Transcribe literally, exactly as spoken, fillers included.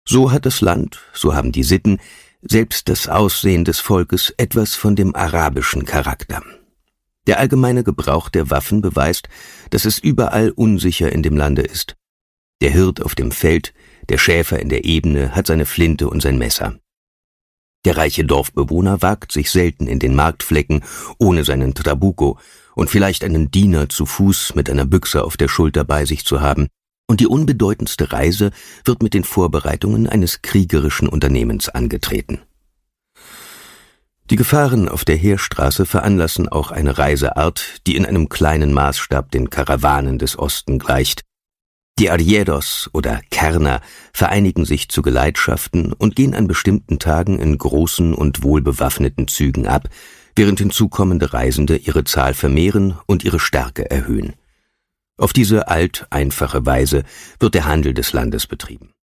So hat das Land, so haben die Sitten, selbst das Aussehen des Volkes etwas von dem arabischen Charakter. Der allgemeine Gebrauch der Waffen beweist, dass es überall unsicher in dem Lande ist. Der Hirt auf dem Feld, der Schäfer in der Ebene hat seine Flinte und sein Messer. Der reiche Dorfbewohner wagt sich selten in den Marktflecken ohne seinen Trabuco und vielleicht einen Diener zu Fuß mit einer Büchse auf der Schulter bei sich zu haben, und die unbedeutendste Reise wird mit den Vorbereitungen eines kriegerischen Unternehmens angetreten. Die Gefahren auf der Heerstraße veranlassen auch eine Reiseart, die in einem kleinen Maßstab den Karawanen des Osten gleicht. Die Arrieros oder Kerner vereinigen sich zu Geleitschaften und gehen an bestimmten Tagen in großen und wohlbewaffneten Zügen ab, während hinzukommende Reisende ihre Zahl vermehren und ihre Stärke erhöhen. Auf diese alt-einfache Weise wird der Handel des Landes betrieben.